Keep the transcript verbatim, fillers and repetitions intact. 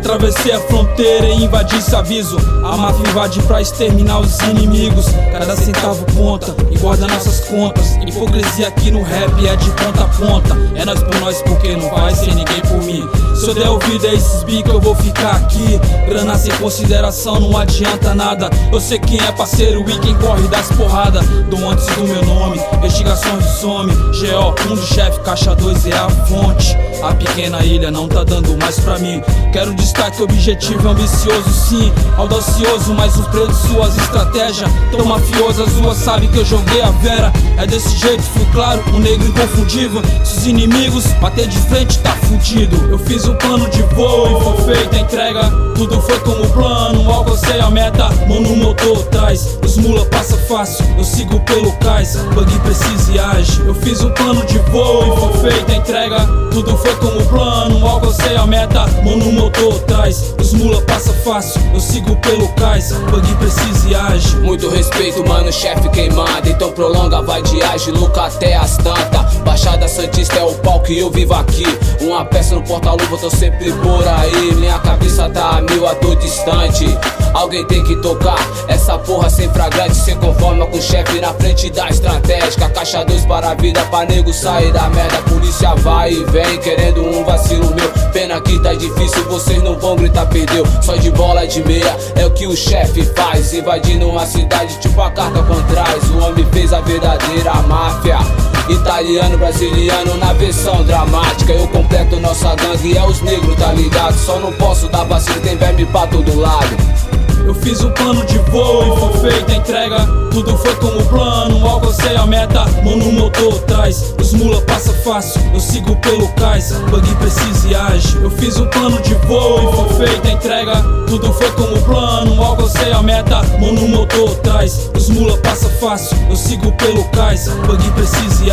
atravessei a fronteira e invadi esse aviso. A máfia invade pra exterminar os inimigos. Cada centavo conta e guarda nossas contas. Hipocrisia aqui no rap é de ponta a ponta. É nós por nós porque não vai ser ninguém por mim. Se eu der ouvido a esses bicos eu vou ficar aqui. Grana sem consideração não adianta nada. Eu sei quem é parceiro e quem corre das porradas. Do antes do meu nome, investigações de some. G O, um do chefe, caixa dois é a fonte. A pequena ilha não tá dando mais pra mim. Quero destaque, objetivo é ambicioso sim. Audacioso, mas os pretos suas estratégias tão mafiosas, rua sabe que eu joguei a vera. É desse jeito, fui claro, um negro inconfundível. Se os inimigos bater de frente tá fudido. Eu fiz um plano de voo e foi feita a entrega. Tudo foi como plano, alcancei a meta. Mano, o motor traz, os mula passa fácil. Eu sigo pelo cais, bug precisa e age. Eu fiz um plano de voo e foi feita a entrega. Tudo foi como plano, alcancei a meta. Mano, o motor traz, os mula passa fácil. Eu sigo pelo cais, bug precisa e age. Muito respeito, mano, chefe quem manda. Então prolonga, vai de age, luca até as tantas. Baixada Santista é o pau que eu vivo aqui. Uma peça no porta-luva, tô sempre por aí. Minha cabeça tá a mil, a tô distante. Alguém tem que tocar essa porra sem fragrante. Se conforma com o chefe na frente da estratégica. Caixa dois para a vida, pra nego sair da merda. Polícia vai e vem, querendo um vacilo meu. Pena que tá difícil, vocês não vão gritar perdeu. Só de bola de meia, é o que o chefe faz. Invadindo uma cidade, tipo a carta com trás. O homem fez a verdadeira máfia. Italiano, brasiliano na versão dramática. Eu completo nossa gangue, é os negros, tá ligado? Só não posso dar vacilo, tem verme pra todo lado. Eu fiz um plano de voo e foi feita a entrega. Tudo foi como plano, alcancei a meta. Mano, o motor traz, os mula passa fácil. Eu sigo pelo cais, bug precisa e age. Eu fiz um plano de voo e foi feita a entrega. Tudo foi como plano, alcancei a meta. Mano, o motor traz, os mula passa fácil. Eu sigo pelo cais, bug precisa e